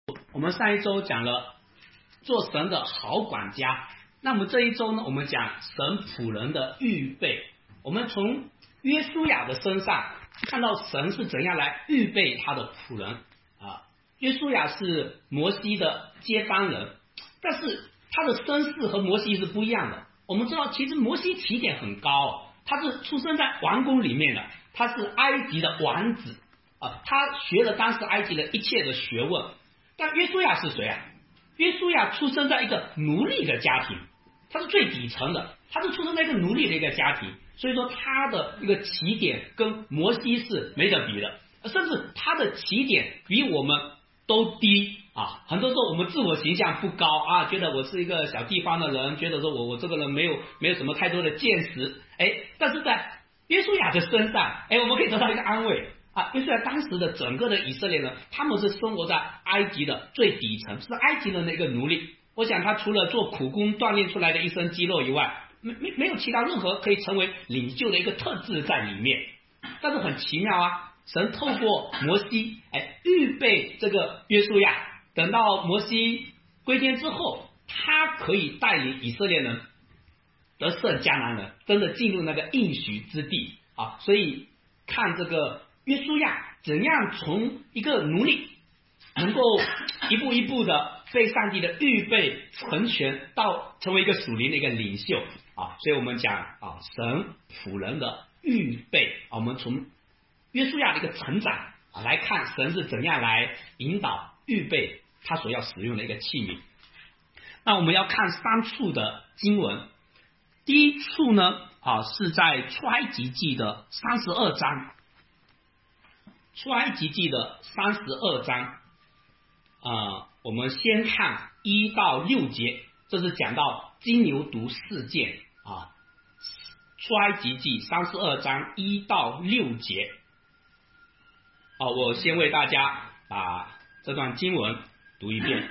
我们上一周讲了做神的好管家，那么这一周呢，我们讲神仆人的预备。我们从约书亚的身上看到神是怎样来预备他的仆人啊。约书亚是摩西的接班人，但是他的身世和摩西是不一样的。我们知道，其实摩西起点很高，他是出生在王宫里面的，他是埃及的王子啊，他学了当时埃及的一切的学问。但约书亚是谁啊？约书亚出生在一个奴隶的家庭，他是最底层的，他是出生在一个奴隶的一个家庭，所以说他的一个起点跟摩西是没得比的，甚至他的起点比我们都低啊。很多时候我们自我形象不高啊，觉得我是一个小地方的人，觉得说我这个人没有什么太多的见识，但是在约书亚的身上，我们可以得到一个安慰啊。约书亚当时的整个的以色列人，他们是生活在埃及的最底层，是埃及人的一个奴隶。我想他除了做苦工锻炼出来的一身肌肉以外，没有其他任何可以成为领袖的一个特质在里面。但是很奇妙啊，神透过摩西预备这个约书亚，等到摩西归天之后，他可以带领以色列人得胜迦南人，真的进入那个应许之地啊。所以看这个约书亚怎样从一个奴隶能够一步一步的被上帝的预备成全，到成为一个属灵的一个领袖啊。所以我们讲啊，神仆人的预备啊，我们从约书亚的一个成长啊来看，神是怎样来引导预备他所要使用的一个器皿。那我们要看三处的经文，第一处呢是在出埃及记的32章，出埃及记的32章我们先看1到6节，这是讲到金牛犊事件啊。出埃及记32章1到6节我先为大家把这段经文读一遍。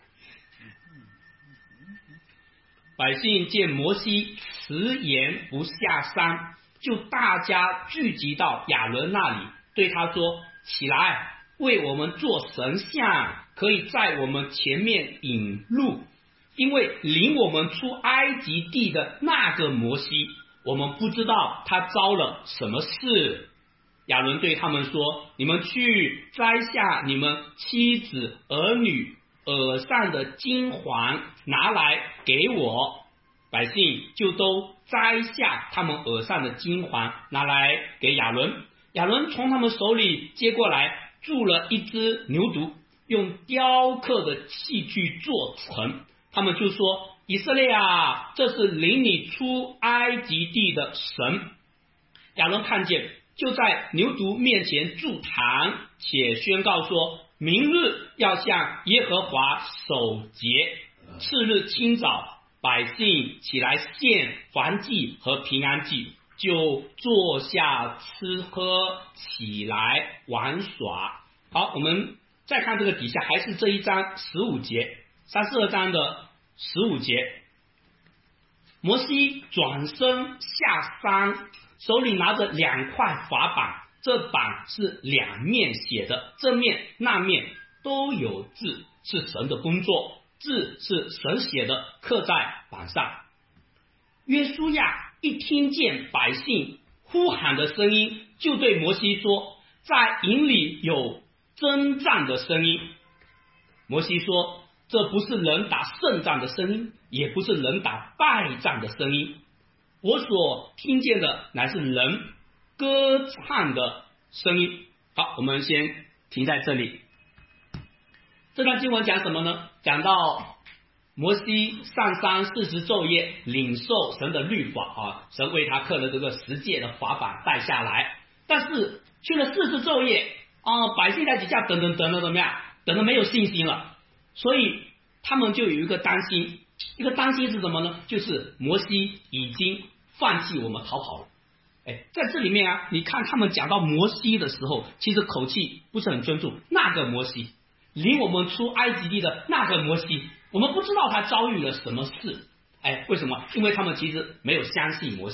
百姓见摩西迟延不下山，就大家聚集到亚伦那里，对他说：起来，为我们做神像，可以在我们前面引路，因为领我们出埃及地的那个摩西，我们不知道他遭了什么事。亚伦对他们说：你们去摘下你们妻子儿女耳上的金环拿来给我。百姓就都摘下他们耳上的金环拿来给亚伦。亚伦从他们手里接过来，铸了一只牛犊，用雕刻的器具做成。他们就说：以色列啊，这是领你出埃及地的神。亚伦看见，就在牛犊面前筑坛，且宣告说：明日要向耶和华守节。次日清早，百姓起来献燔祭和平安祭，就坐下吃喝，起来玩耍。好，我们再看这个底下，还是这一章15节，32章的15节。摩西转身下山，手里拿着2块法板，这板是2面写的，这面那面都有字，是神的工作，字是神写的，刻在板上。约书亚一听见百姓呼喊的声音，就对摩西说：在营里有征战的声音。摩西说：这不是人打胜仗的声音，也不是人打败仗的声音，我所听见的乃是人歌唱的声音。好，我们先停在这里。这段经文讲什么呢？讲到摩西上山40昼夜，领受神的律法神为他刻了这个10诫的法版带下来。但是去了40昼夜百姓在底下等怎么样？等得没有信心了，所以他们就有一个担心，一个担心是什么呢？就是摩西已经放弃我们逃跑了。在这里面你看他们讲到摩西的时候，其实口气不是很尊重，那个摩西领我们出埃及地的那个摩西，我们不知道他遭遇了什么事。为什么？因为他们其实没有相信摩西。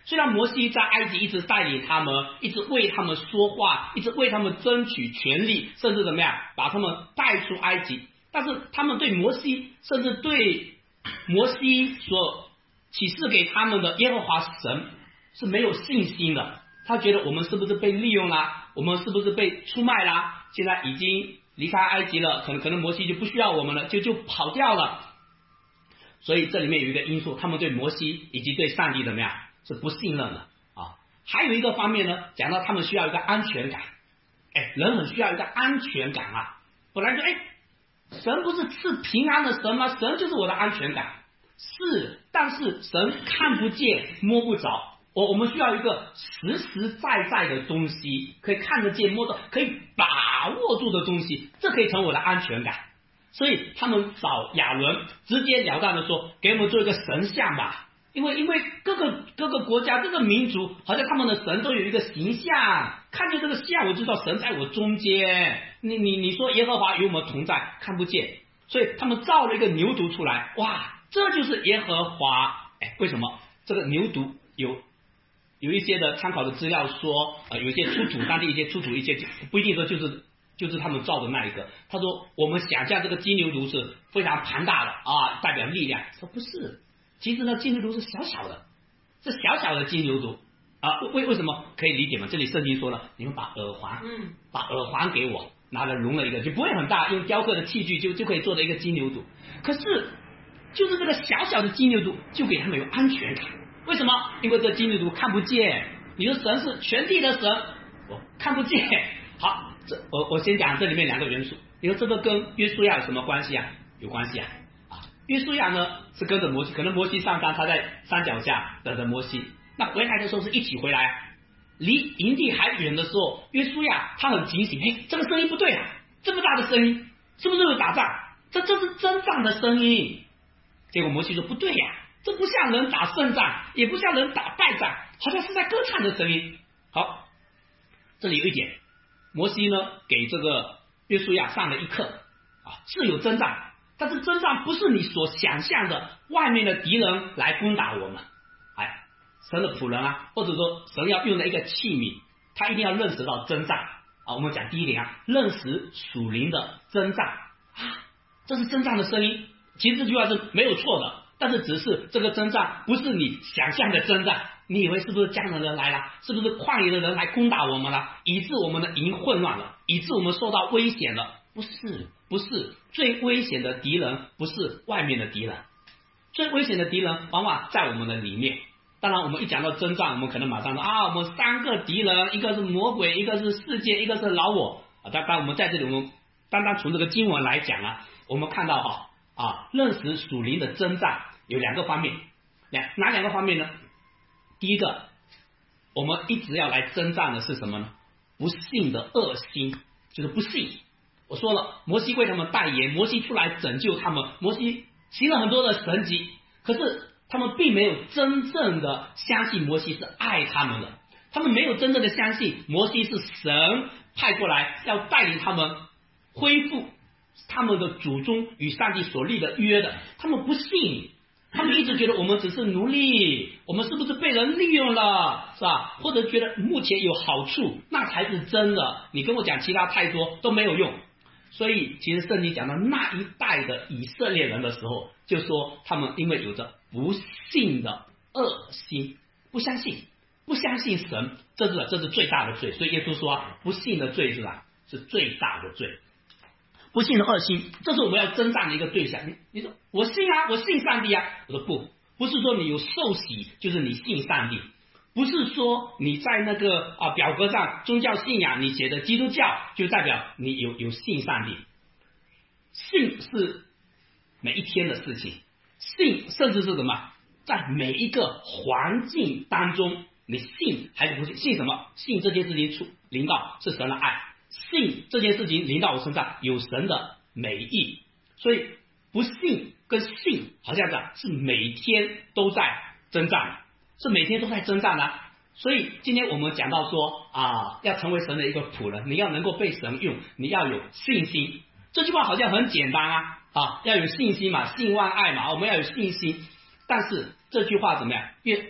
虽然摩西在埃及一直带领他们，一直为他们说话，一直为他们争取权利，甚至怎么样把他们带出埃及，但是他们对摩西，甚至对摩西所启示给他们的耶和华神是没有信心的。他觉得我们是不是被利用啦？我们是不是被出卖啦？现在已经离开埃及了，可能摩西就不需要我们了，就跑掉了。所以这里面有一个因素，他们对摩西以及对上帝怎么样是不信任的啊。还有一个方面呢，讲到他们需要一个安全感。人很需要一个安全感啊。本来就神不是赐平安的神吗？神就是我的安全感。是，但是神看不见摸不着。我们需要一个实实在在的东西，可以看得见摸到，可以把握住的东西，这可以成为我的安全感。所以他们找亚伦，直截了当的说，给我们做一个神像吧。因为各个国家各个民族，好像他们的神都有一个形象，看见这个像，我就知道神在我中间。你说耶和华与我们同在，看不见，所以他们造了一个牛犊出来，哇，这就是耶和华。为什么这个牛犊有一些的参考的资料说，有一些出土，当地一些出土一些不一定说就是他们造的那一个。他说我们想象这个金牛犊是非常庞大的啊，代表力量。说不是，其实呢金牛犊是小小的，是小小的金牛犊啊。为什么可以理解吗？这里圣经说了，你们把耳环给我，拿了融了一个，就不会很大，用雕刻的器具就可以做的一个金牛犊。可是就是这个小小的金牛犊就给他们有安全感。为什么？因为这金牛犊看不见。你说神是全地的神，我看不见。好，我先讲这里面两个元素。你说这个跟约书亚有什么关系啊？有关系啊。约书亚呢是跟着摩西，可能摩西上山，他在山脚下等着摩西。那回来的时候是一起回来，离营地还远的时候，约书亚他很警醒，这个声音不对啊，这么大的声音，是不是有打仗？这是征战的声音。结果摩西说不对呀，这不像人打胜仗，也不像人打败仗，好像是在歌唱的声音。好，这里有一点，摩西呢给这个约书亚上了一课是有征战，但是征战不是你所想象的外面的敌人来攻打我们。神的仆人或者说神要用的一个器皿，他一定要认识到征战我们讲第一点认识属灵的征战这是征战的声音。其实这句话是没有错的，但是只是这个征战不是你想象的征战。你以为是不是迦南人来了，是不是旷野的人来攻打我们了，以致我们的营混乱了，以致我们受到危险了？不是，最危险的敌人不是外面的敌人，最危险的敌人往往在我们的里面。当然我们一讲到征战，我们可能马上说我们三个敌人，一个是魔鬼，一个是世界，一个是老我当然我们在这里，我们单单从这个经文来讲我们看到认识属灵的征战有两个方面。哪两个方面呢？第一个，我们一直要来征战的是什么呢？不信的恶心，就是不信。我说了，摩西为他们代言，摩西出来拯救他们，摩西行了很多的神迹，可是他们并没有真正的相信摩西是爱他们的，他们没有真正的相信摩西是神派过来要带领他们恢复他们的祖宗与上帝所立的约的。他们不信，他们一直觉得我们只是奴隶，我们是不是被人利用了，是吧？或者觉得目前有好处，那才是真的，你跟我讲其他太多都没有用。所以其实圣经讲到那一代的以色列人的时候，就说他们因为有着不信的恶心，不相信神，这是最大的罪。所以耶稣说不信的罪是最大的罪。不信的恶心，这是我们要征战的一个对象。你说我信我信上帝我说不是说你有受洗就是你信上帝，不是说你在那个表格上宗教信仰你写的基督教就代表你有信上帝。信是每一天的事情，信甚至是什么，在每一个环境当中，你信还是不信？信什么？信这件事情临到是神的爱，信这件事情临到我身上有神的美意。所以不信跟信好像是每天都在征战，是每天都在征战所以今天我们讲到说要成为神的一个仆人，你要能够被神用，你要有信心。这句话好像很简单要有信心嘛，信望爱嘛，我们要有信心。但是这句话怎么样？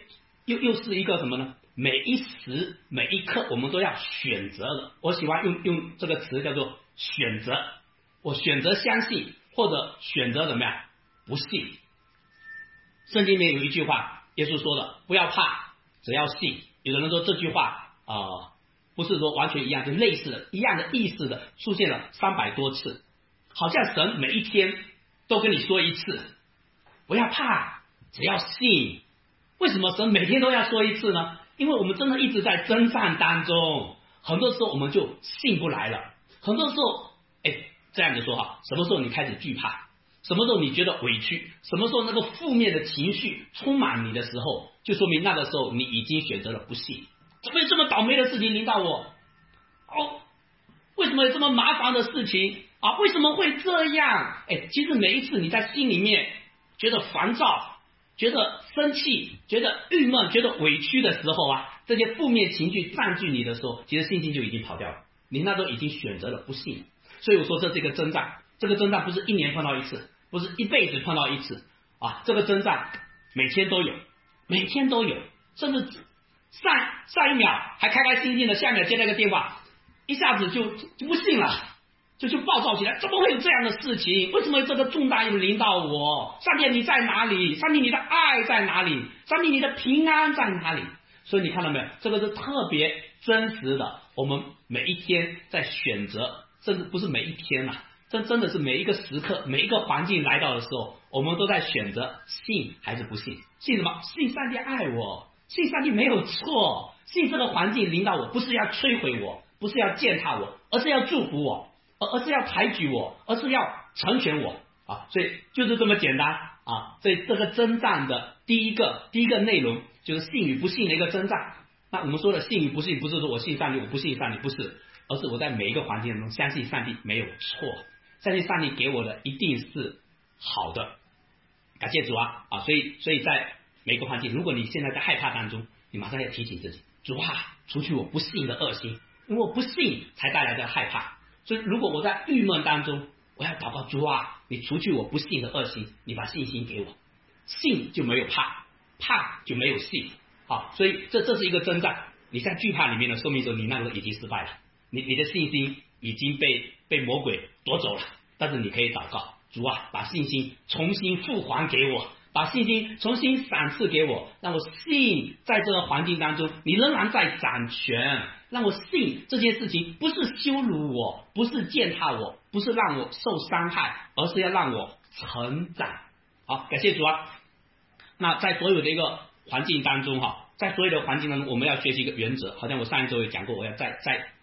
又是一个什么呢？每一时每一刻我们都要选择的。我喜欢用这个词叫做选择，我选择相信或者选择怎么样不信。圣经里面有一句话，耶稣说的，不要怕，只要信。有的人说这句话不是说完全一样，就类似的一样的意思的出现了300多次，好像神每一天都跟你说一次，不要怕，只要信。为什么神每天都要说一次呢？因为我们真的一直在征战当中，很多时候我们就信不来了。很多时候，这样子说哈，什么时候你开始惧怕，什么时候你觉得委屈，什么时候那个负面的情绪充满你的时候，就说明那个时候你已经选择了不信。怎么有这么倒霉的事情临到我？为什么有这么麻烦的事情啊？为什么会这样？其实每一次你在心里面觉得烦躁，觉得生气，觉得郁闷，觉得委屈的时候啊，这些负面情绪占据你的时候，其实信心就已经跑掉了，你那时候已经选择了不信。所以我说这是一个征战，这个征战不是1年碰到一次，不是一辈子碰到一次啊，这个征战每天都有，每天都有，甚至上一秒还开开心心的，下一秒接了个电话，一下子就不信了，就暴躁起来，怎么会有这样的事情？为什么这个重担又临到我？上帝你在哪里？上帝你的爱在哪里？上帝你的平安在哪里？所以你看到没有，这个是特别真实的，我们每一天在选择，甚至不是每一天啊，真的是每一个时刻，每一个环境来到的时候，我们都在选择信还是不信。信什么？信上帝爱我，信上帝没有错，信这个环境临到我不是要摧毁我，不是要践踏我，而是要祝福我，而是要抬举我，而是要成全我啊！所以就是这么简单啊！所以这个征战的第一个内容就是信与不信的一个征战。那我们说的信与不信，不是说我信上帝我不信上帝，不是，而是我在每一个环境中相信上帝没有错，相信上帝给我的一定是好的。感谢主啊！所以在每个环境，如果你现在在害怕当中，你马上要提醒自己，主啊，除去我不信的恶心，因为我不信才带来的害怕。所以如果我在郁闷当中，我要祷告，主啊，你除去我不信的恶心，你把信心给我，信就没有怕，怕就没有信。好，所以这是一个征战，你在惧怕里面的说明说你那个已经失败了，你的信心已经被魔鬼夺走了。但是你可以祷告，主啊，把信心重新复还给我，把信心重新赏赐给我，让我信在这个环境当中你仍然在掌权，让我信这件事情不是羞辱我，不是践踏我，不是让我受伤害，而是要让我成长。好，感谢主啊。那在所有的一个环境当中在所有的环境当中，我们要学习一个原则，好像我上一周也讲过，我要再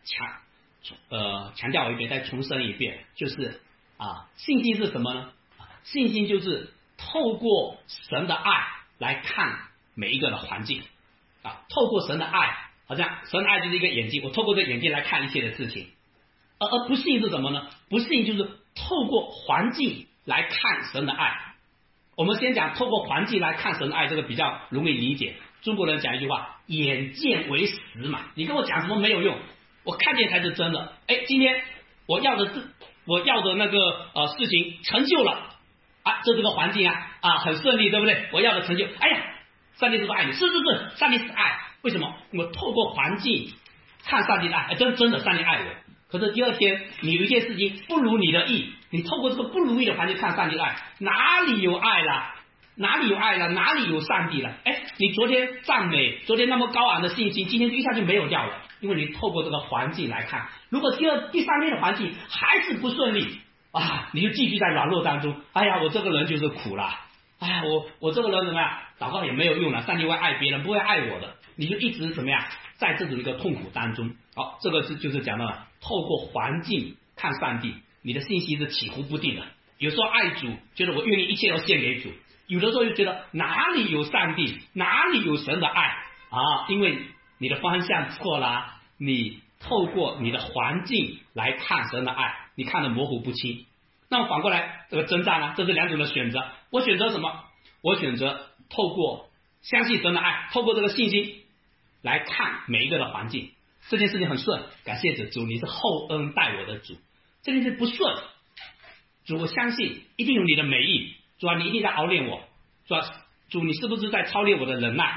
强调一遍，再重申一遍，就是信心是什么呢？信心就是透过神的爱来看每一个的环境透过神的爱，好像神的爱就是一个眼睛，我透过这眼睛来看一切的事情。而不信是什么呢？不信就是透过环境来看神的爱。我们先讲透过环境来看神的爱，这个比较容易理解。中国人讲一句话，眼见为实嘛，你跟我讲什么没有用，我看见才是真的。今天我要的那个事情成就了这个环境很顺利，对不对？我要的成就，上帝是不是爱你？是，上帝是爱。为什么？我透过环境看上帝的爱，真的上帝爱我。可是第二天你有一件事情不如你的意，你透过这个不如意的环境看上帝的爱，哪里有爱了？哪里有爱了？哪里有上帝了？你昨天赞美，昨天那么高昂的信心，今天就一下就没有掉了，因为你透过这个环境来看。如果第三天的环境还是不顺利你就继续在软弱当中，我这个人就是苦了，我这个人怎么样，祷告也没有用了，上帝会爱别人不会爱我的，你就一直怎么样在这种一个痛苦当中。好，这个就是讲到了透过环境看上帝，你的信心是起伏不定的。有时候爱主，觉得我愿意一切都献给主，有的时候就觉得哪里有上帝，哪里有神的爱因为你的方向错了，你透过你的环境来看神的爱，你看得模糊不清。那么反过来这个征战这是两种的选择。我选择什么？我选择透过相信神的爱，透过这个信心来看每一个的环境。这件事情很顺，感谢主，你是厚恩待我的主。这件事不顺，主我相信一定有你的美意，主你一定在熬炼我，主你是不是在操练我的忍耐？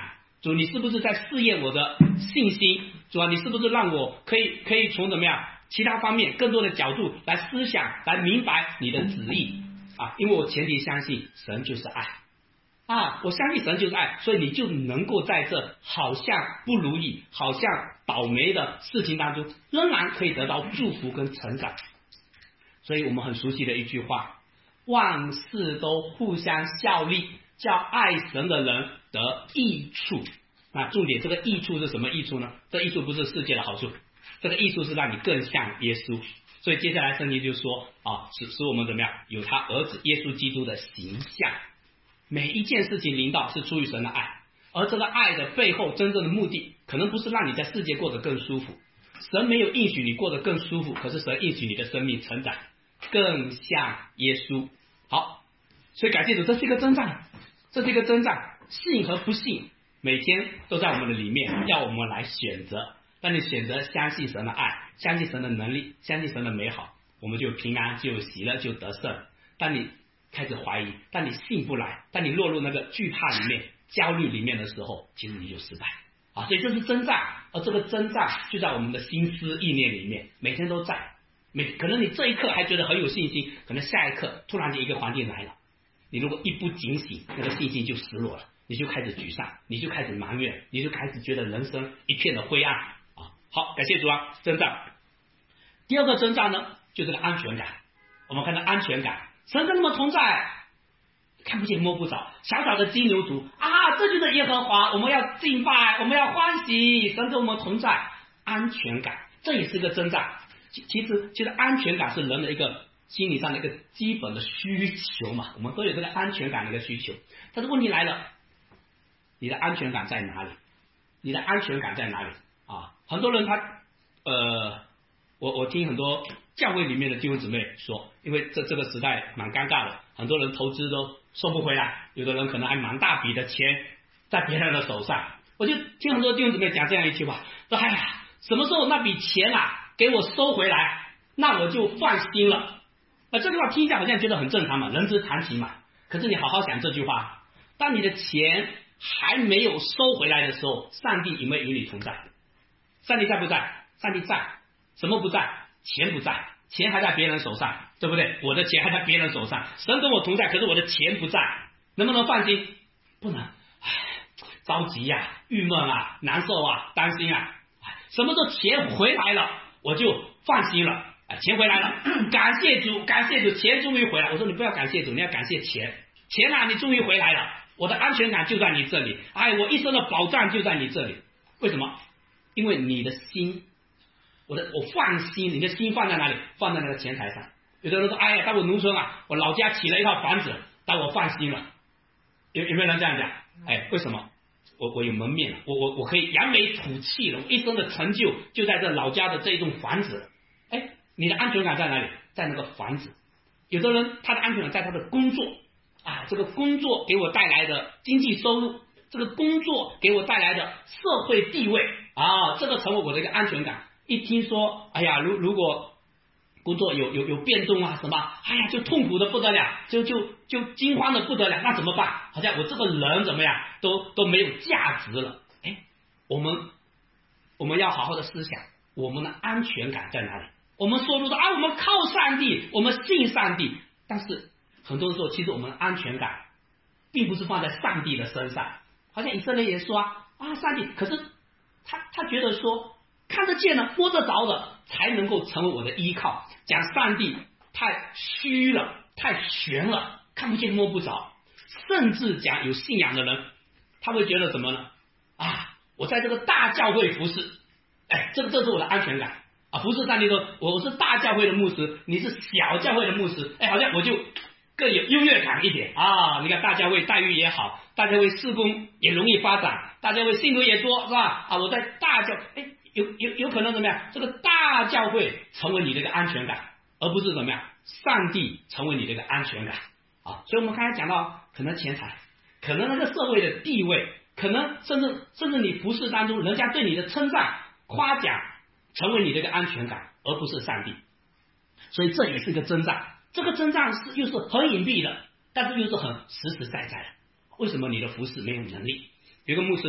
主，你是不是在试验我的信心？主啊，你是不是让我可以从怎么样其他方面更多的角度来思想，来明白你的旨意啊？因为我前提相信神就是爱啊，我相信神就是爱，所以你就能够在这好像不如意、好像倒霉的事情当中，仍然可以得到祝福跟成长。所以我们很熟悉的一句话：万事都互相效力，叫爱神的人得益处。那重点，这个益处是什么益处呢？这益处不是世界的好处，这个益处是让你更像耶稣。所以接下来圣经就说啊，使我们怎么样有他儿子耶稣基督的形象。每一件事情临到是出于神的爱，而这个爱的背后真正的目的，可能不是让你在世界过得更舒服。神没有应许你过得更舒服，可是神应许你的生命成长更像耶稣。好，所以感谢主，这是一个征战，这是一个征战，信和不信每天都在我们的里面，要我们来选择。当你选择相信神的爱，相信神的能力，相信神的美好，我们就平安，就喜乐，就得胜。当你开始怀疑，当你信不来，当你落入那个惧怕里面、焦虑里面的时候，其实你就失败啊！所以这是征战，而这个征战就在我们的心思意念里面，每天都在。可能你这一刻还觉得很有信心，可能下一刻突然间一个环境来了，你如果一不警醒，那个信心就失落了，你就开始沮丧，你就开始埋怨，你就开始觉得人生一片的灰暗啊！好，感谢主啊！征战。第二个征战呢，就是个安全感。我们看到安全感，神跟我们同在，看不见摸不着，小小的金牛犊啊，这就是耶和华，我们要敬拜，我们要欢喜，神跟我们同在，安全感，这也是个征战。其实安全感是人的一个心理上的一个基本的需求嘛，我们都有这个安全感的一个需求。但是问题来了，你的安全感在哪里？你的安全感在哪里啊？很多人我听很多教会里面的弟兄姊妹说，因为这个时代蛮尴尬的，很多人投资都收不回来，有的人可能还蛮大笔的钱在别人的手上。我就听很多弟兄姊妹讲这样一句话，说哎呀，什么时候那笔钱给我收回来，那我就放心了。这句话听一下好像觉得很正常嘛，人之常情嘛。可是你好好想这句话，当你的钱还没有收回来的时候，上帝有没有与你同在？上帝在不在？上帝在。什么不在？钱不在，钱还在别人手上，对不对？我的钱还在别人手上，神跟我同在，可是我的钱不在，能不能放心？不能。着急郁闷难受担心什么时候钱回来了，我就放心了。钱回来了，感谢主，感谢主，钱终于回来。我说你不要感谢主，你要感谢钱。钱你终于回来了，我的安全感就在你这里，我一生的保障就在你这里。为什么？因为你的心，我放心，你的心放在哪里？放在那个钱财上。有的人说，在我农村我老家起了一套房子，但我放心了。有没有人这样讲？为什么？我有门面了，我可以扬眉吐气了，我一生的成就就在这老家的这一栋房子了。你的安全感在哪里？在那个房子。有的人他的安全感在他的工作这个工作给我带来的经济收入，这个工作给我带来的社会地位这个成为我的一个安全感。一听说如果工作有变动什么就痛苦的不得了，就惊慌的不得了，那怎么办？好像我这个人怎么样都没有价值了。我们要好好的思想，我们的安全感在哪里？我们说我们靠上帝，我们信上帝，但是很多时候其实我们的安全感并不是放在上帝的身上。好像以色列也说上帝，可是他觉得说看得见的摸得着的才能够成为我的依靠，讲上帝太虚了，太玄了，看不见摸不着。甚至讲有信仰的人，他会觉得什么呢？我在这个大教会服侍，这是我的安全感服侍上帝说我是大教会的牧师，你是小教会的牧师，好像我就更有优越感一点你看大教会待遇也好，大教会事工也容易发展，大教会信徒也多，是吧？我在大教有可能怎么样？这个大教会成为你的一个安全感，而不是怎么样？上帝成为你的一个安全感所以我们刚才讲到，可能钱财，可能那个社会的地位，可能甚至你服侍当中人家对你的称赞夸奖，成为你的一个安全感，而不是上帝。所以这也是一个征战，这个征战又是很隐蔽的，但是又是很实实在在的。为什么你的服侍没有能力？有个牧师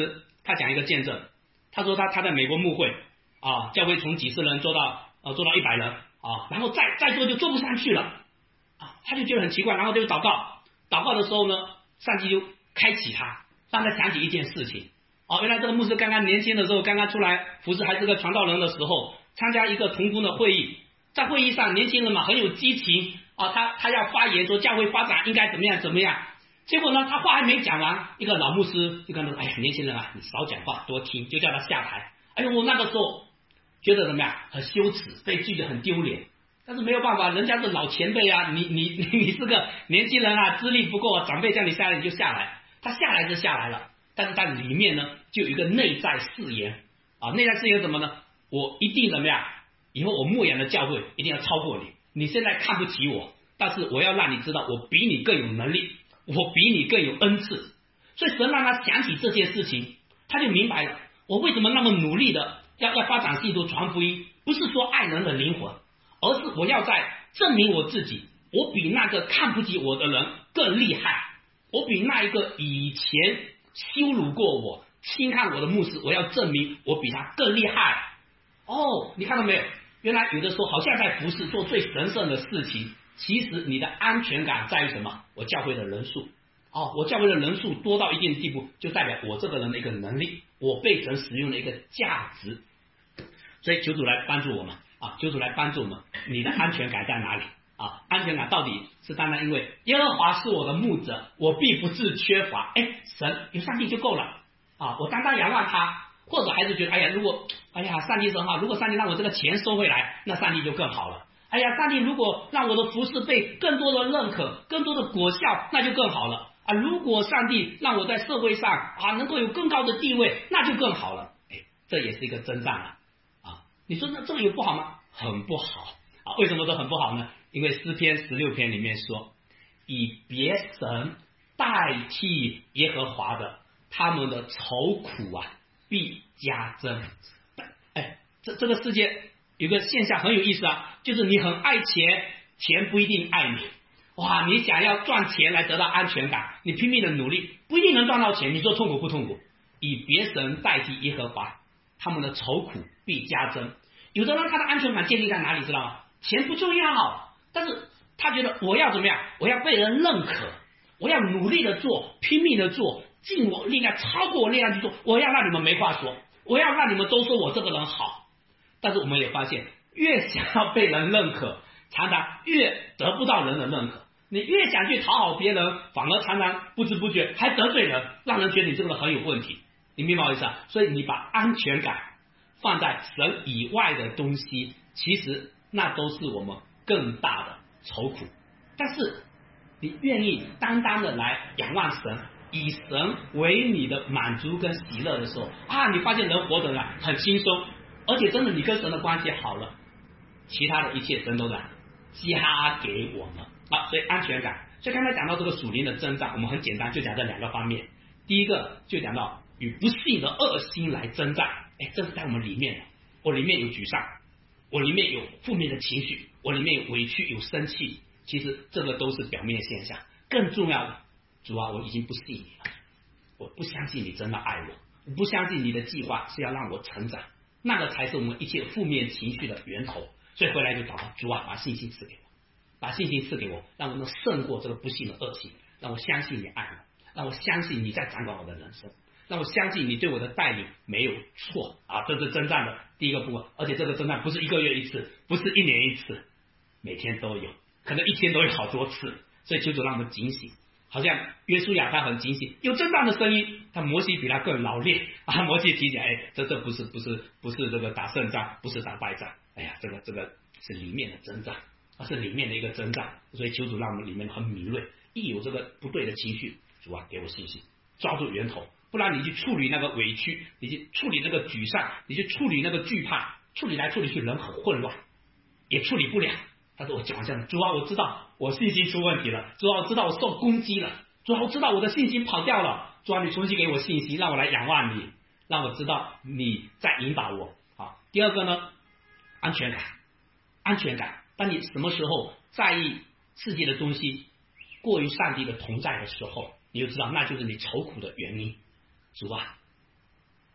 他讲一个见证，他说他在美国牧会啊，教会从几十人做到100人啊，然后再做就做不上去了啊，他就觉得很奇怪，然后就祷告的时候呢，上帝就开启他，让他想起一件事情。哦，原来这个牧师刚刚年轻的时候，刚刚出来服侍还是个传道人的时候，参加一个同工的会议，在会议上年轻人嘛很有激情啊，他要发言说教会发展应该怎么样，结果呢他话还没讲完，一个老牧师就跟他说，哎呀年轻人啊，你少讲话多听，就叫他下台。哎呦，我那个时候觉得怎么样，很羞耻，被拒绝很丢脸，但是没有办法，人家是老前辈啊，你是个年轻人啊，资历不够，长辈叫你下来你就下来，他下来是下来了，但是在里面呢就有一个内在誓言啊，内在誓言什么呢？我一定怎么样？以后我牧养的教会一定要超过你。你现在看不起我，但是我要让你知道，我比你更有能力，我比你更有恩赐。所以神让他想起这件事情，他就明白了，我为什么那么努力的要发展信徒传福音，不是说爱人的灵魂，而是我要在证明我自己，我比那个看不起我的人更厉害，我比那一个以前羞辱过我、轻看我的牧师，我要证明我比他更厉害。哦，你看到没有？原来有的时候好像在服侍做最神圣的事情，其实你的安全感在于什么？我教会的人数。哦，我教会的人数多到一定的地步，就代表我这个人的一个能力，我被神使用的一个价值。所以求主来帮助我们啊，求主来帮助我们。你的安全感在哪里啊？安全感到底是单单因为耶和华是我的牧者，我必不致缺乏。哎，神有上帝就够了啊！我单单仰望他。或者还是觉得，上帝真好，如果上帝让我这个钱收回来，那上帝就更好了。哎呀，上帝如果让我的服侍被更多的认可，更多的果效，那就更好了啊！如果上帝让我在社会上啊能够有更高的地位，那就更好了。哎，这也是一个征战啊！你说这个有不好吗？很不好啊！为什么说很不好呢？因为诗篇16篇里面说，以别神代替耶和华的，他们的愁苦啊必加增。哎，这个世界有个现象很有意思啊，就是你很爱钱，钱不一定爱你。哇，你想要赚钱来得到安全感，你拼命的努力，不一定能赚到钱。你说痛苦不痛苦？以别神代替耶和华，他们的愁苦必加增。有的人他的安全感建立在哪里，知道吗？钱不重要，但是他觉得我要怎么样？我要被人认可，我要努力的做，拼命的做，尽我力量，超过我力量去做，我要让你们没话说，我要让你们都说我这个人好。但是我们也发现，越想要被人认可，常常越得不到人的认可。你越想去讨好别人，反而常常不知不觉还得罪人，让人觉得你这个人很有问题。你明白我意思啊？所以你把安全感放在神以外的东西，其实那都是我们更大的愁苦。但是你愿意单单的来仰望神，以神为你的满足跟喜乐的时候啊，你发现人活得很轻松，而且真的你跟神的关系好了，其他的一切神都来加给我们啊。所以安全感，所以刚才讲到这个属灵的征战，我们很简单就讲这两个方面。第一个就讲到与不信的恶心来征战，哎，这是在我们里面的，我里面有沮丧，我里面有负面的情绪，我里面有委屈有生气，其实这个都是表面现象。更重要的，主啊，我已经不信你了，我不相信你真的爱我，我不相信你的计划是要让我成长，那个才是我们一切负面情绪的源头。所以回来就祷告，主啊，把信心赐给我，把信心赐给我，让我能胜过这个不幸的恶行，让我相信你爱我，让我相信你在掌管我的人生，让我相信你对我的带领没有错啊！这是征战的第一个部分，而且这个征战不是1个月一次，不是1年一次，每天都有，可能一天都有好多次。所以求主让我们警醒，好像约书亚他很警醒，有征战的声音，但摩西比他更老练啊！摩西提起来，这不是这个打胜仗，不是打败仗，哎呀，这个是里面的征战，是里面的一个征战。所以求主让我们里面很敏锐，一有这个不对的情绪，主啊，给我信心，抓住源头，不然你去处理那个委屈，你去处理那个沮丧，你去处理那个惧怕，处理来处理去，人很混乱，也处理不了。但是我讲这样，主啊，我知道我信心出问题了，主啊，我知道我受攻击了，主啊，我知道我的信心跑掉了，主啊，你重新给我信心，让我来仰望你，让我知道你在引导我。好，第二个呢，安全感。安全感，当你什么时候在意世界的东西过于上帝的同在的时候，你就知道那就是你愁苦的原因。主啊，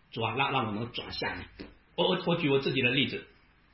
主啊，让我能转向你。我举我自己的例子，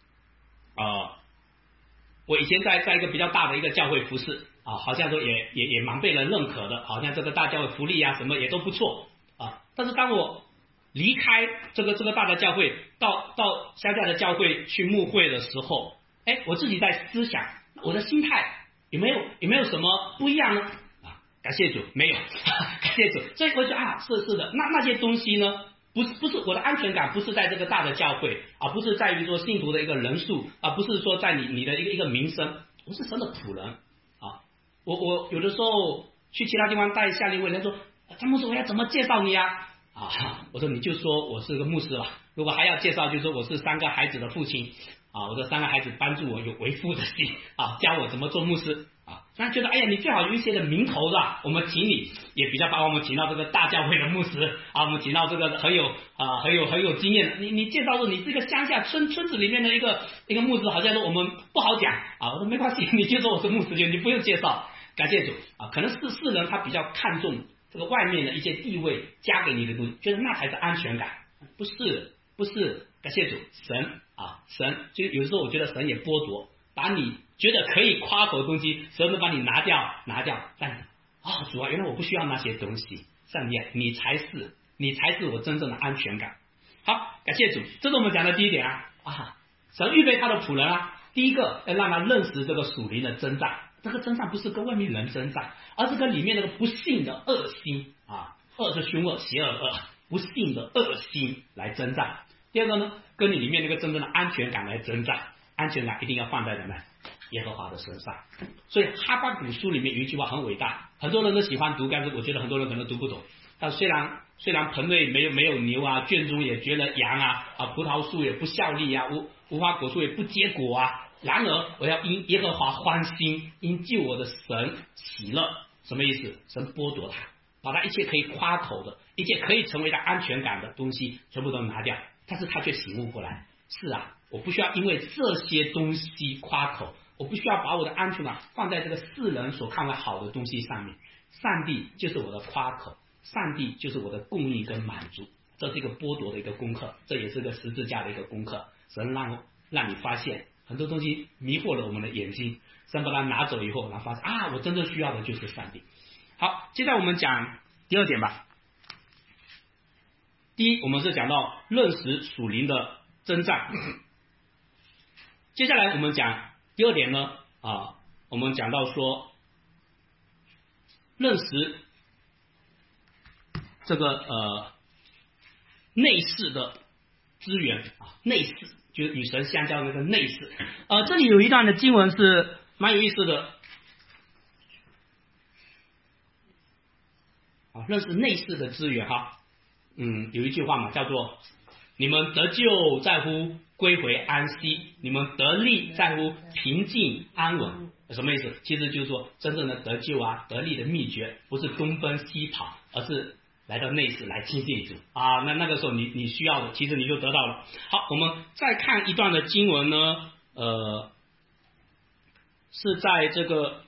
我以前在一个比较大的一个教会服侍啊，好像说也蛮被人认可的，好像这个大教会福利啊什么也都不错啊。但是当我离开这个大的教会，到乡下的教会去牧会的时候，我自己在思想，我的心态有没有什么不一样呢？感谢主，没有，感谢主。所以我就是的，那些东西呢，不是我的安全感，不是在这个大的教会啊，不是在于说信徒的一个人数啊，不是说在你的一个名声，我是神的仆人啊。我有的时候去其他地方带夏令会，人家说张牧师，我要怎么介绍你啊？我说你就说我是个牧师吧。如果还要介绍，就说我是3个孩子的父亲啊，我这3个孩子帮助我有为父的心啊，教我怎么做牧师。那觉得你最好有一些的名头是吧？我们请你也比较把我们请到这个大教会的牧师啊，我们请到这个很有经验。你介绍说你是一个乡下村子里面的一个牧师，好像说我们不好讲啊。我说没关系，你就说我是牧师，你不用介绍。感谢主啊，可能世人他比较看重这个外面的一些地位加给你的东西，觉得那才是安全感。不是，感谢主，神就有时候我觉得神也剥夺，把你觉得可以夸口的东西，神都把你拿掉。但主啊，原来我不需要那些东西，上帝，你才是我真正的安全感。好，感谢主，这是我们讲的第一点神预备他的仆人第一个要让他认识这个属灵的征战，这个征战不是跟外面人征战，而是跟里面那个不幸的恶心恶是凶恶邪恶恶，不幸的恶心来征战。第二个呢，跟你里面那个真正的安全感来征战，安全感一定要放在什么耶和华的身上。所以哈巴谷书里面有一句话很伟大，很多人都喜欢读，但是我觉得很多人可能读不懂。但虽然棚内没有牛圈中也绝了羊葡萄树也不效力无花果树也不结果然而我要因耶和华欢心，因救我的神喜乐。什么意思？神剥夺他，把他一切可以夸口的，一切可以成为他安全感的东西全部都拿掉。但是他却醒悟过来，我不需要因为这些东西夸口，我不需要把我的安全感放在这个世人所看为好的东西上面。上帝就是我的夸口，上帝就是我的供应跟满足，这是一个剥夺的一个功课，这也是个十字架的一个功课。神让你发现很多东西迷惑了我们的眼睛，神把它拿走以后，然后发现我真正需要的就是上帝。好，接下来我们讲第二点吧。第一，我们是讲到认识属灵的征战。接下来我们讲第二点呢，我们讲到说认识这个内室的资源内室就是与神相交的那个内室。这里有一段的经文是蛮有意思的，认识内室的资源有一句话嘛，叫做你们得救在乎归回安息，你们得力在乎平静安稳。什么意思？其实就是说真正的得救得力的秘诀不是东奔西跑，而是来到内室来亲近主那个时候你需要的其实你就得到了。好，我们再看一段的经文呢，是在这个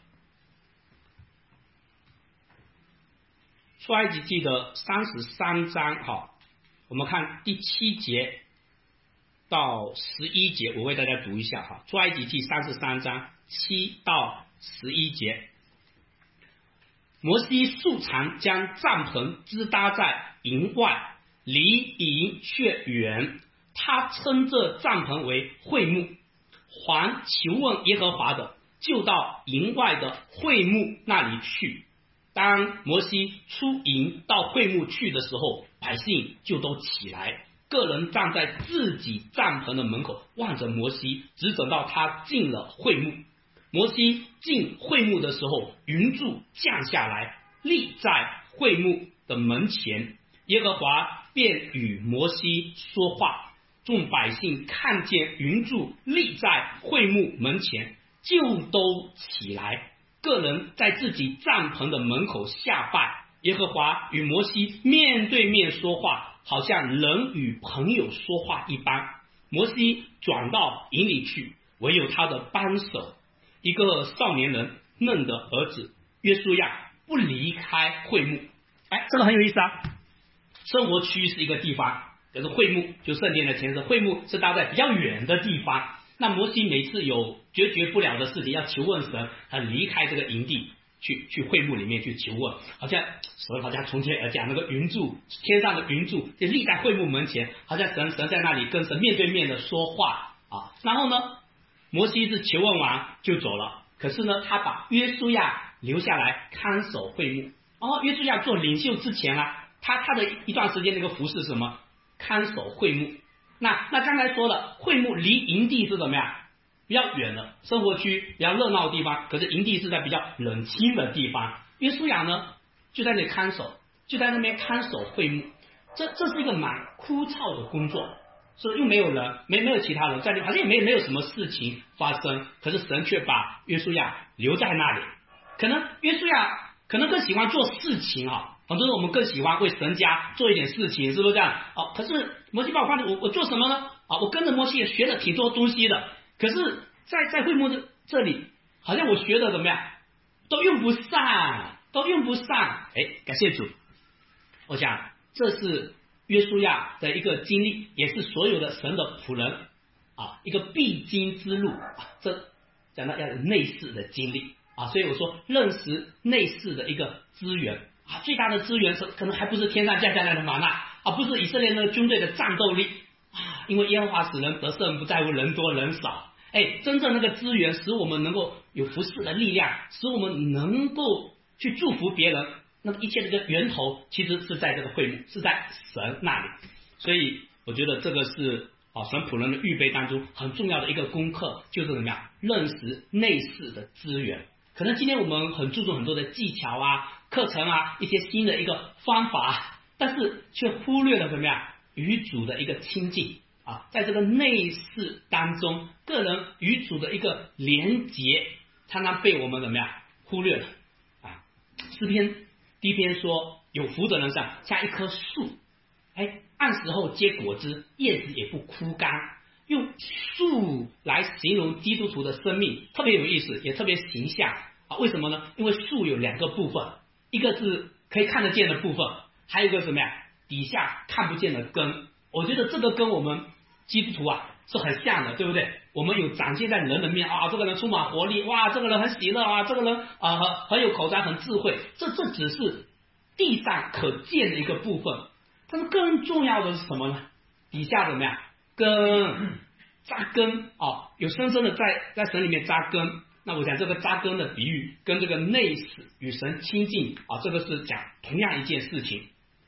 出埃及记的33章我们看第7节到11节，我为大家读一下出埃及记33章7到11节。摩西素常将帐篷支搭在营外，离营却远，他称这帐篷为会幕。还求问耶和华的，就到营外的会幕那里去。当摩西出营到会幕去的时候，百姓就都起来，个人站在自己帐篷的门口，望着摩西，直等到他进了会幕。摩西进会幕的时候，云柱降下来，立在会幕的门前，耶和华便与摩西说话。众百姓看见云柱立在会幕门前，就都起来，个人在自己帐篷的门口下拜。耶和华与摩西面对面说话，好像人与朋友说话一般。摩西转到营里去，唯有他的帮手一个少年人嫩的儿子约书亚不离开会幕。这个很有意思生活区是一个地方， 可是会幕就圣殿的前身，会幕是搭在比较远的地方。那摩西每次有决绝不了的事情要求问神，他离开这个营地去会幕里面去求问，好像神好像从天而降，那个云柱，天上的云柱就立在会幕门前，好像神在那里跟神面对面的说话啊。然后呢，摩西是求问完就走了，可是呢，他把约书亚留下来看守会幕。约书亚做领袖之前啊，他的一段时间那个服侍是什么？看守会幕。那刚才说了，会幕离营地是怎么样？比较远的生活区，比较热闹的地方，可是营地是在比较冷清的地方。约书亚呢，就在那里看守，就在那边看守会幕。这是一个蛮枯燥的工作，所以又没有人，没有其他人在那，好像也没有什么事情发生。可是神却把约书亚留在那里。可能约书亚可能更喜欢做事情啊，很多人我们更喜欢为神家做一点事情，是不是这样？可是摩西把我放在我做什么呢？我跟着摩西也学了挺多东西的，可是在会幕这里，好像我学的怎么样，都用不上。感谢主。我想这是约书亚的一个经历，也是所有的神的仆人一个必经之路这讲到要有内室的经历所以我说认识内室的一个资源最大的资源是可能还不是天上降下来的玛纳不是以色列那个军队的战斗力因为耶和华使人得胜，不在乎人多人少。真正那个资源使我们能够有服侍的力量，使我们能够去祝福别人，那么一切的这个源头其实是在这个会幕，是在神那里。所以我觉得这个是神仆人的预备当中很重要的一个功课，就是怎么样认识内室的资源。可能今天我们很注重很多的技巧课程一些新的一个方法，但是却忽略了怎么样与主的一个亲近在这个内室当中，个人与主的一个连结，常常被我们怎么样忽略了诗篇第一篇说，有福的人像一棵树，按时候结果子，叶子也不枯干。用树来形容基督徒的生命，特别有意思，也特别形象为什么呢？因为树有两个部分，一个是可以看得见的部分，还有一个什么呀？底下看不见的根。我觉得这个跟我们基督徒是很像的，对不对？我们有展现在人的面这个人充满活力，这个人很喜乐这个人很有口才，很智慧。这只是地上可见的一个部分，但是更重要的是什么呢？底下怎么样？扎根有深深的在神里面扎根。那我想这个扎根的比喻跟这个内室与神亲近这个是讲同样一件事情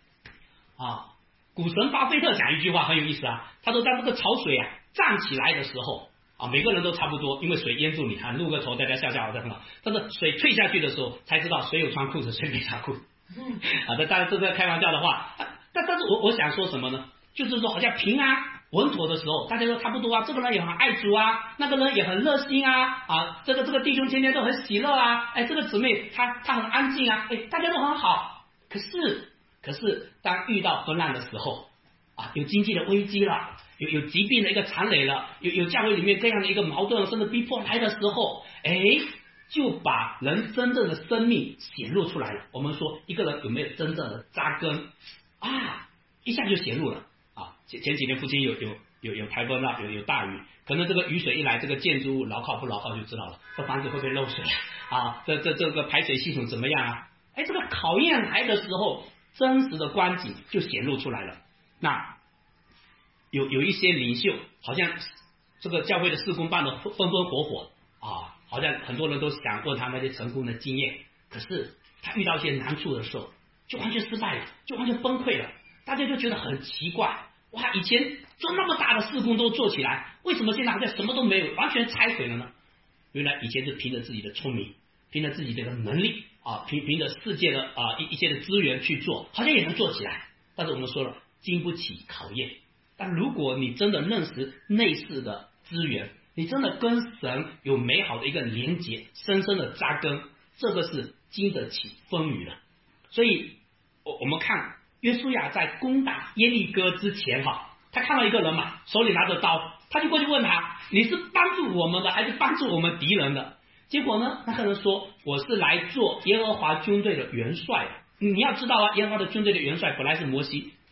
股神巴菲特讲一句话很有意思他说当这个潮水涨起来的时候每个人都差不多，因为水淹住你露个头大家笑笑的很好。但是水退下去的时候才知道谁有穿裤子谁没穿裤子当然这是开玩笑的话但是我想说什么呢？就是说好像平安稳妥的时候，大家都差不多这个人也很爱主那个人也很热心这个弟兄天天都很喜乐这个姊妹她很安静大家都很好。可是当遇到混乱的时候有经济的危机了，有疾病的一个残累了，有教会里面各样的一个矛盾甚至逼迫来的时候就把人真正的生命显露出来了。我们说一个人有没有真正的扎根一下就显露了前几年附近有台风有大雨，可能这个雨水一来，这个建筑物牢靠不牢靠就知道了，这房子会不会漏水这个排水系统怎么样这个考验来的时候，真实的光景就显露出来了。那有一些领袖好像这个教会的事工办得风风火火好像很多人都想问他那些成功的经验，可是他遇到一些难处的时候就完全失败了，就完全崩溃了。大家就觉得很奇怪，以前做那么大的事工都做起来，为什么现在好像什么都没有，完全拆毁了呢？原来以前是凭着自己的聪明，凭着自己的能力凭着世界的一些的资源去做，好像也能做起来。但是我们说了，经不起考验。但如果你真的认识内室的资源，你真的跟神有美好的一个连结，深深的扎根，这个是经得起风雨的。所以我们看约书亚在攻打耶利哥之前他看到一个人手里拿着刀，他就过去问他，你是帮助我们的还是帮助我们敌人的？结果呢，那个人说，我是来做耶和华军队的元帅的。你要知道耶和华的军队的元帅本来是摩西，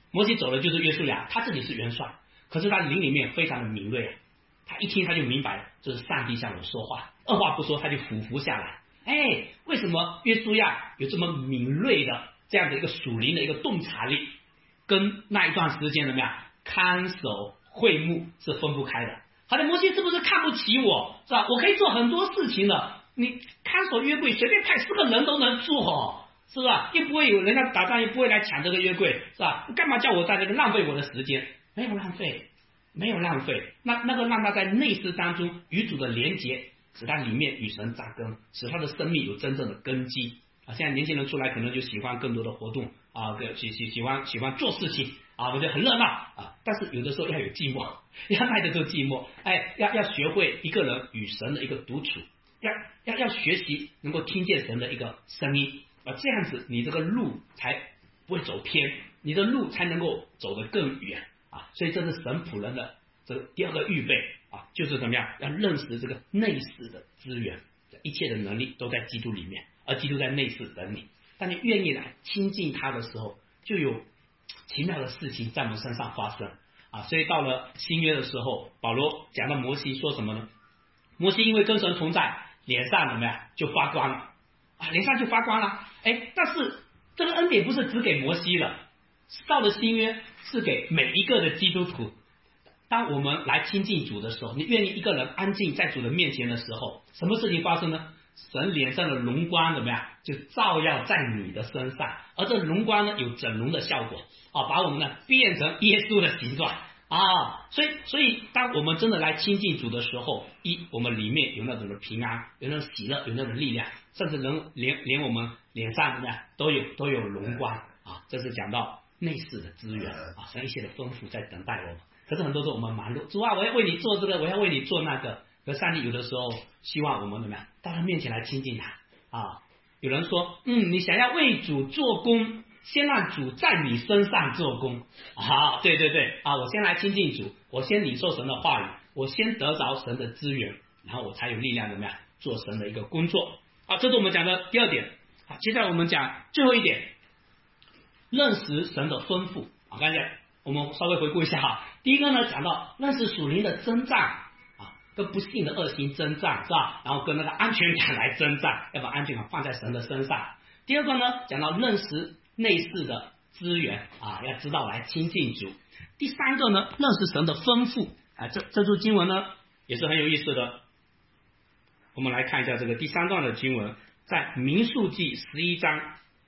摩西走的就是约书亚，他自己是元帅，可是他灵里面非常的敏锐，他一听他就明白了，这是上帝向我说话，二话不说他就俯伏下来。为什么约书亚有这么敏锐的这样的一个属灵的一个洞察力，跟那一段时间怎么样看守会幕是分不开的。好的，摩西是不是看不起我，是吧？我可以做很多事情的，你看守约柜随便派4个人都能做，是吧？又不会有人家打仗，又不会来抢这个约柜，是吧？干嘛叫我在这个浪费我的时间？没有浪费，没有浪费。那个让他在内室当中与主的连结，使他里面与神扎根，使他的生命有真正的根基。现在年轻人出来可能就喜欢更多的活动喜欢做事情我觉得很热闹但是有的时候要有寂寞，要耐得住寂寞，要学会一个人与神的一个独处，要学习能够听见神的一个声音这样子你这个路才不会走偏，你的路才能够走得更远所以这是神仆人的这个第二个预备就是怎么样，要认识这个内室的资源，一切的能力都在基督里面，而基督在内室等你。当你愿意来亲近他的时候，就有奇妙的事情在我们身上发生所以到了新约的时候，保罗讲到摩西说什么呢？摩西因为跟神同在，脸上怎么样就发光了脸上就发光了但是这个恩典不是只给摩西的，到了新约是给每一个的基督徒。当我们来亲近主的时候，你愿意一个人安静在主的面前的时候，什么事情发生呢？神脸上的荣光怎么样就照耀在你的身上，而这荣光呢有整容的效果把我们呢变成耶稣的形状所以当我们真的来亲近主的时候，我们里面有那种的平安，有那种喜乐，有那种力量，甚至能连我们脸上怎么样都有荣光这是讲到内室的资源神一切的丰富在等待我们。可是很多时候我们忙碌，主我要为你做这个，我要为你做那个，可上帝有的时候希望我们怎么样到他面前来亲近他有人说你想要为主做工，先让主在你身上做工对我先来亲近主，我先领受神的话语，我先得着神的资源，然后我才有力量怎么样做神的一个工作这是我们讲的第二点接下来我们讲最后一点，认识神的吩咐刚才我们稍微回顾一下第一个呢讲到认识属灵的征战跟不幸的恶行征战是吧？然后跟那个安全感来征战，要把安全感放在神的身上。第二个呢讲到认识内室的资源要知道来亲近主。第三个呢认识神的吩咐这处经文呢也是很有意思的。我们来看一下这个第3段的经文，在民数记11章，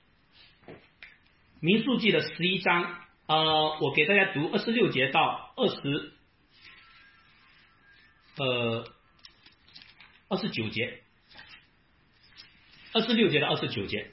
民数记的11章我给大家读26节到29节，26节到29节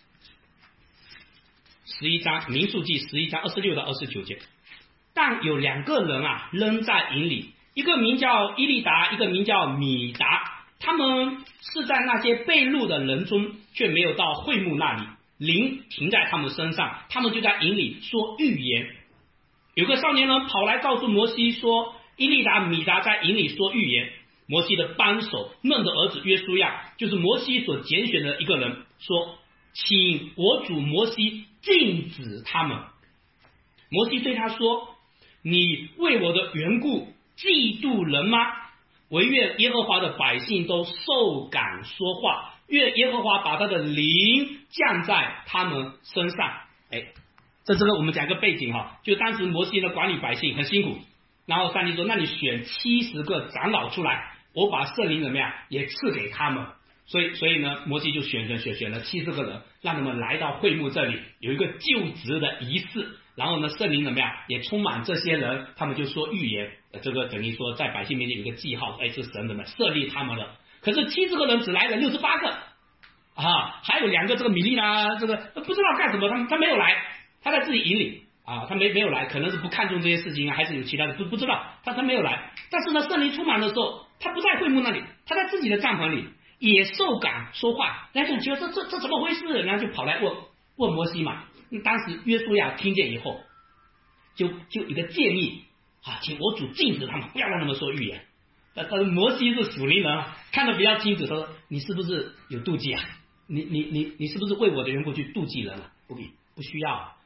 ，11章民数记11章26到29节。但有2个人扔在营里，一个名叫伊利达，一个名叫米达，他们是在那些被掳的人中，却没有到会幕那里，灵停在他们身上，他们就在营里说预言。有个少年人跑来告诉摩西说，伊利达、米达在营里说预言。摩西的帮手嫩的儿子约书亚，就是摩西所拣选的一个人，说请我主摩西禁止他们。摩西对他说，你为我的缘故嫉妒人吗？惟愿耶和华的百姓都受感说话，愿耶和华把他的灵降在他们身上。这个我们讲一个背景就当时摩西呢管理百姓很辛苦，然后上帝说那你选70个长老出来，我把圣灵怎么样也赐给他们。所以呢摩西就选了70个人，让他们来到会幕这里有一个就职的仪式，然后呢圣灵怎么样也充满这些人，他们就说预言，这个等于说在百姓面前有一个记号，是神怎么设立他们了。可是70个人只来了68个还有2个这个米利啦，这个不知道干什么，他没有来，他在自己营里他没有来，可能是不看重这些事情还是有其他的不知道，他没有来。但是呢圣灵充满的时候，他不在会幕那里，他在自己的帐篷里也受感说话。人家就觉得这怎么回事，人家就跑来问摩西嘛。当时约书亚听见以后，就一个建议请我主禁止他们，不要让他们说预言。但是摩西是属灵人看得比较清楚，他说你是不是有妒忌你是不是为我的缘故去妒忌人不需要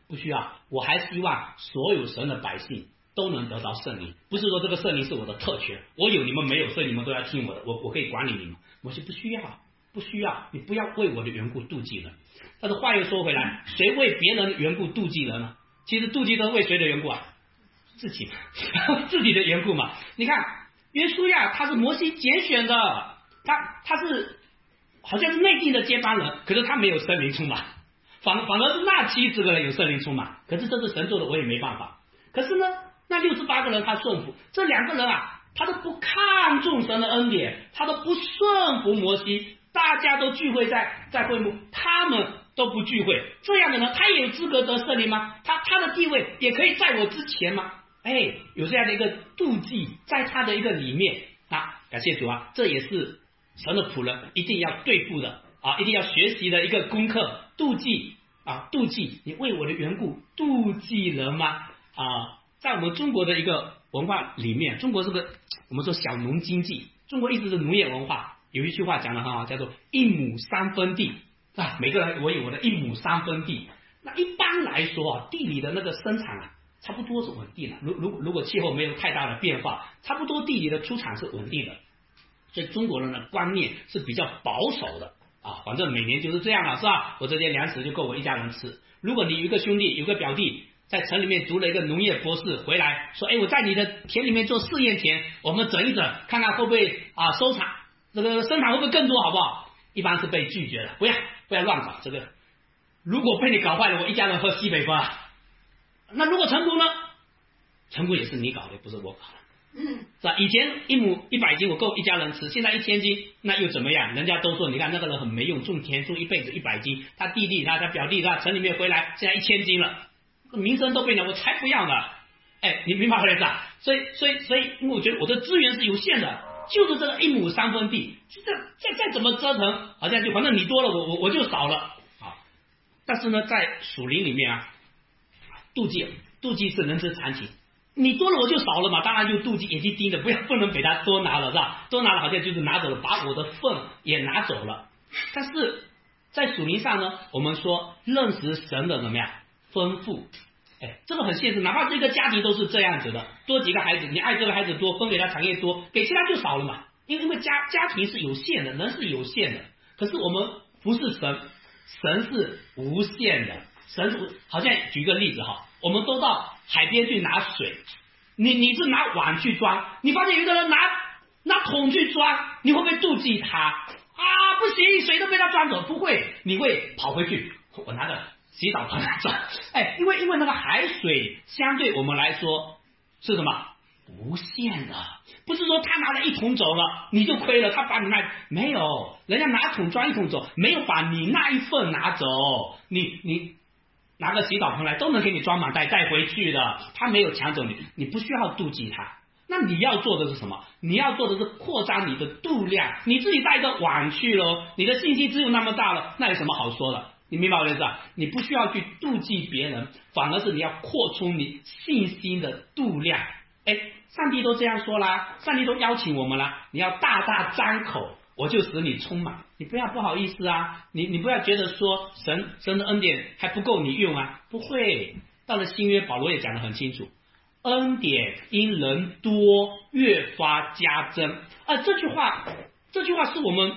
不需要，我还希望所有神的百姓都能得到圣灵，不是说这个圣灵是我的特权，我有你们没有，所以你们都要听我的，我可以管理你们。摩西不需要，你不要为我的缘故妒忌人。但是话又说回来，谁为别人的缘故妒忌人呢？其实妒忌人为谁的缘故啊？自己的缘故嘛。你看约书亚他是摩西拣选的，他是好像是内定的接班人，可是他没有圣灵充满，反而是那70个人有圣灵充满，可是这是神做的，我也没办法。可是呢，那68个人他顺服，这2个人啊，他都不看重神的恩典，他都不顺服摩西，大家都聚会在会幕，他们都不聚会，这样的呢，他也有资格得圣灵吗？他的地位也可以在我之前吗？有这样的一个妒忌在他的一个里面啊，感谢主啊，这也是神的仆人一定要对付的啊，一定要学习的一个功课。妒忌，你为我的缘故妒忌人吗？在我们中国的一个文化里面，中国是个我们说小农经济，中国一直是农业文化，有一句话讲得很好，叫做一亩三分地啊，每个人我有我的一亩三分地。那一般来说啊，地里的那个生产啊，差不多是稳定的。如果气候没有太大的变化，差不多地里的出产是稳定的。所以中国人的观念是比较保守的啊，反正每年就是这样了，是吧？我这些粮食就够我一家人吃。如果你有一个兄弟，有个表弟在城里面读了一个农业博士回来，说，我在你的田里面做试验田，我们整一整，看看会不会收产，这个生产会不会更多，好不好？一般是被拒绝的，不要乱搞这个。如果被你搞坏了，我一家人喝西北风啊。那如果成功呢？成功也是你搞的，不是我搞的，是吧？以前一亩100斤我够一家人吃，现在1000斤，那又怎么样？人家都说，你看那个人很没用，种田种一辈子100斤，他弟弟他表弟他城里面回来，现在1000斤了，名声都被了，我才不要呢！你明白我的意思啊？所以，因为我觉得我的资源是有限的，就是这个一亩三分地，再怎么折腾，好像就反正你多了，我就少了啊。但是呢，在属灵里面啊，妒忌是人之常情，你多了我就少了嘛，当然就妒忌，眼睛盯着，不能给他多拿了，是吧？多拿了好像就是拿走了，把我的份也拿走了。但是在属灵上呢，我们说认识神的怎么样丰富，这个很现实，哪怕这个家庭都是这样子的，多几个孩子，你爱这个孩子多，分给他产业多，给其他就少了嘛。因为家庭是有限的，人是有限的，可是我们不是神，神是无限的，神是好像举个例子哈，我们都到海边去拿水，你是拿碗去装，你发现有一个人拿桶去装，你会不会妒忌他啊？不行，水都被他装走，不会，你会跑回去，我拿着洗澡盆来装，因为那个海水相对我们来说是什么？无限的，不是说他拿了1桶走了你就亏了，他把你没有，人家拿桶装1桶走，没有把你那一份拿走，你拿个洗澡盆来都能给你装满带回去的，他没有抢走你不需要妒忌他。那你要做的是什么？你要做的是扩张你的度量，你自己带个碗去咯，你的信心只有那么大了，那有什么好说的？你明白我的意思啊？你不需要去妒忌别人，反而是你要扩充你信心的度量。上帝都这样说啦，上帝都邀请我们啦，你要大大张口，我就使你充满。你不要不好意思啊，你不要觉得说神的恩典还不够你用啊，不会。到了新约，保罗也讲得很清楚，恩典因人多越发加增。这句话是我们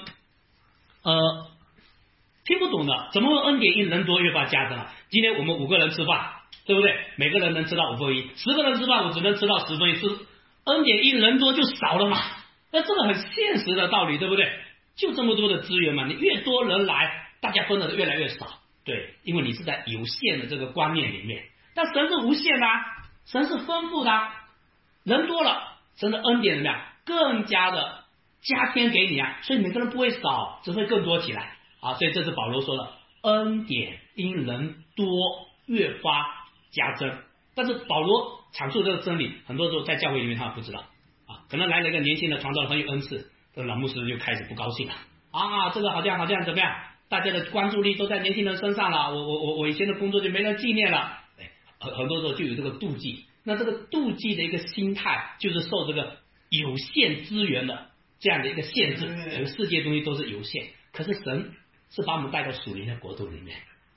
听不懂的，怎么会恩典因人多越发加增啊？今天我们5个人吃饭，对不对？每个人能吃到1/5，10个人吃饭我只能吃到1/10，恩典因人多就少了嘛。那这个很现实的道理，对不对？就这么多的资源嘛，你越多人来，大家分的越来越少，对，因为你是在有限的这个观念里面。但神是无限的神是丰富的人多了，神的恩典怎么样？更加的加添给你啊，所以每个人不会少，只会更多起来啊。所以这是保罗说的，恩典因人多越发加增。但是保罗阐述这个真理，很多时候在教会里面他们不知道啊，可能来了一个年轻的传道人很有恩赐，这老牧师就开始不高兴了啊，这个好像怎么样？大家的关注力都在年轻人身上了，我以前的工作就没人纪念了，很多时候就有这个妒忌。那这个妒忌的一个心态，就是受这个有限资源的这样的一个限制，整个世界东西都是有限，可是神是把我们带到属灵的国度里面，对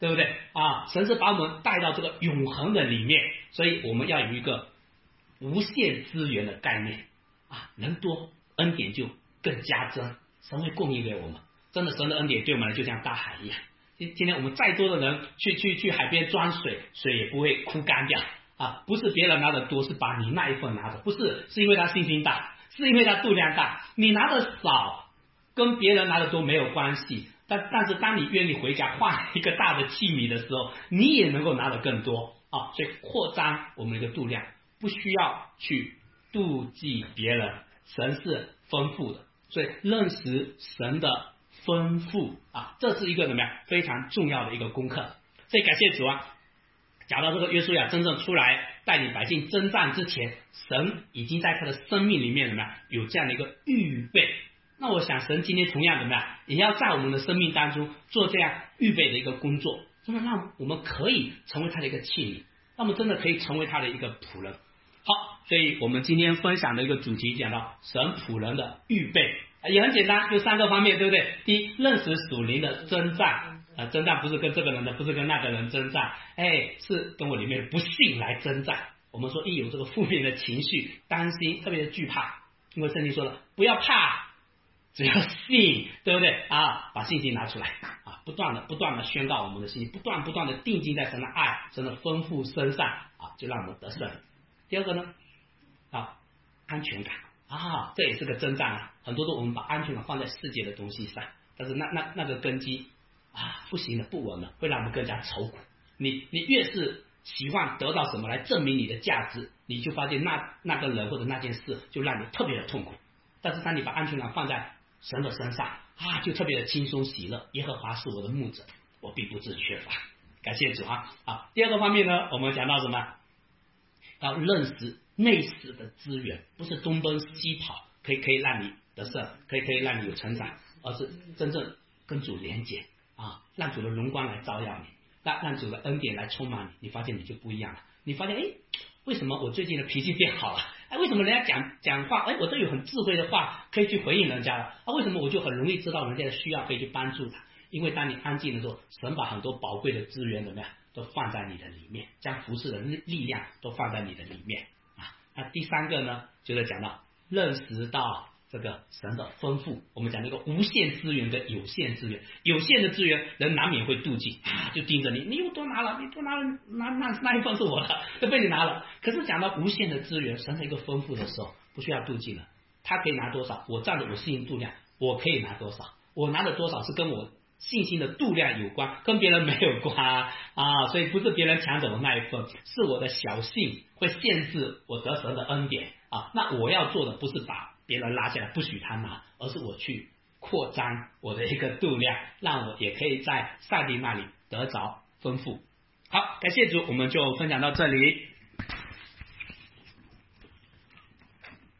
对不对啊？神是把我们带到这个永恒的里面，所以我们要有一个无限资源的概念啊，人多恩典就更加增，神会供应给我们。真的，神的恩典对我们来就像大海一样。今天我们再多的人去海边装水，水也不会枯干掉啊！不是别人拿的多，是把你那一份拿的，不是，是因为他信心大，是因为他度量大。你拿的少，跟别人拿的多没有关系，但是当你愿意回家换一个大的器皿的时候，你也能够拿得更多啊！所以扩张我们的一个度量，不需要去妒忌别人，神是丰富的，所以认识神的丰富啊，这是一个怎么样非常重要的一个功课。所以感谢主啊，讲到这个约书亚真正出来带领百姓征战之前，神已经在他的生命里面怎么样有这样的一个预备。那我想神今天同样怎么样，也要在我们的生命当中做这样预备的一个工作，真的让我们可以成为他的一个器皿，让我们真的可以成为他的一个仆人。好，所以我们今天分享的一个主题讲到神仆人的预备，也很简单，就3个方面，对不对？第一，认识属灵的征战，征战不是跟这个人的，不是跟那个人征战，是跟我里面的不幸来征战。我们说一有这个负面的情绪，担心，特别的惧怕，因为圣经说了，不要怕，只要信，对不对啊？把信心拿出来啊，不断的宣告我们的信心，不断的定睛在神的爱、神的丰富身上啊，就让我们得胜。第二个呢，安全感啊，这也是个征战啊。很多的我们把安全感放在世界的东西上，但是那个根基啊不行的，不稳了，会让我们更加愁苦。你越是希望得到什么来证明你的价值，你就发现那个人或者那件事就让你特别的痛苦。但是当你把安全感放在神的身上啊，就特别的轻松喜乐。耶和华是我的牧者，我并不致缺乏。感谢主啊！好，第二个方面呢，我们讲到什么？要认识内死的资源，不是东奔西跑可以让你得胜，可以让你有成长，而是真正跟主连结啊，让主的荣光来照耀你，让主的恩典来充满你，你发现你就不一样了。你发现为什么我最近的脾气变好了？为什么人家讲话，我都有很智慧的话可以去回应人家了啊？为什么我就很容易知道人家的需要，可以去帮助他？因为当你安静的时候，神把很多宝贵的资源怎么样都放在你的里面，将服侍的力量都放在你的里面啊。那第三个呢，就是讲到认识到这个神的丰富。我们讲这个无限资源跟有限资源，有限的资源人难免会妒忌啊，就盯着你又多拿了，你多拿了，那一份是我的，都被你拿了。可是讲到无限的资源，神的一个丰富的时候，不需要妒忌了。他可以拿多少，我照着我信心度量，我可以拿多少，我拿的多少是跟我信心的度量有关，跟别人没有关啊，所以不是别人抢走的那一份，是我的小信会限制我得神的恩典啊。那我要做的不是把别人拉下来不许他拿，而是我去扩张我的一个度量，让我也可以在上帝那里得着丰富。好，感谢主，我们就分享到这里。